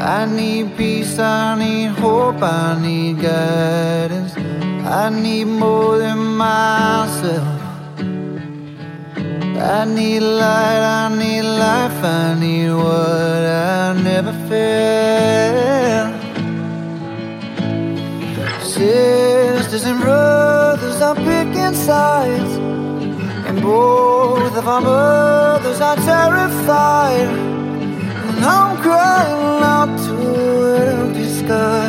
I need peace, I need hope, I need guidance. I need more than myself. I need light, I need life, I need what I never felt. Sisters and brothers are picking sides, and both of our mothers are terrified. And I'm crying out to an empty sky.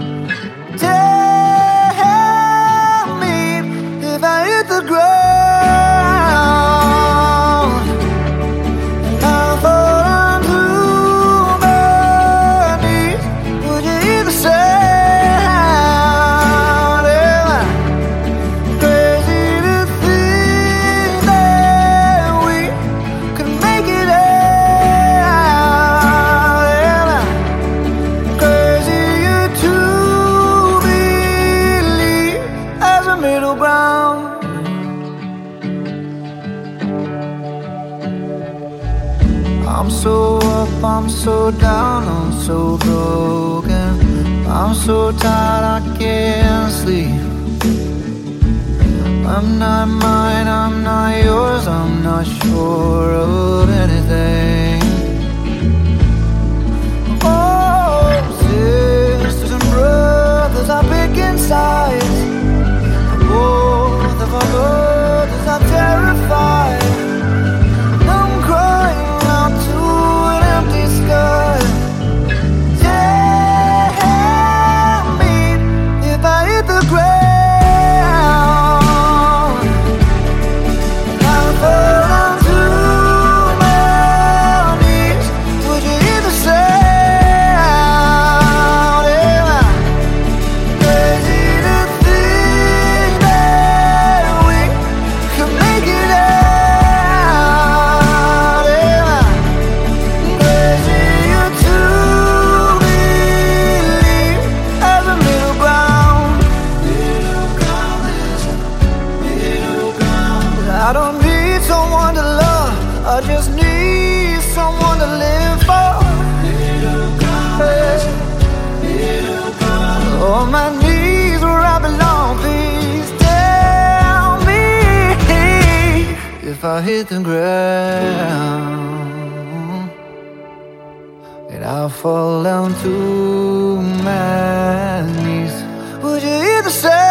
Tell me if I hit the ground and I fall onto my knees, would you hear the sound? Am I crazy to think that we could make it out? Am I crazy to believe as a middle ground? I'm so up, I'm so down, I'm so broken. I'm so tired I can't sleep. I'm not mine, I'm not yours, I'm not sure of anything. Oh, sisters and brothers are picking sides. Both of our brothers are terrified. I'm crying out to an empty sky. Tell me if I hit the ground and I fall onto my knees, would you hear the sound? Am I crazy to think that we could make it out? Am I crazy to believe as a middle ground? Middle ground is a middle ground. I don't need someone to love, I just need someone to live for. Middle ground is a middle ground. On my knees where I belong, please tell me if I hit the ground and I fall down to my knees, would you hear the sound?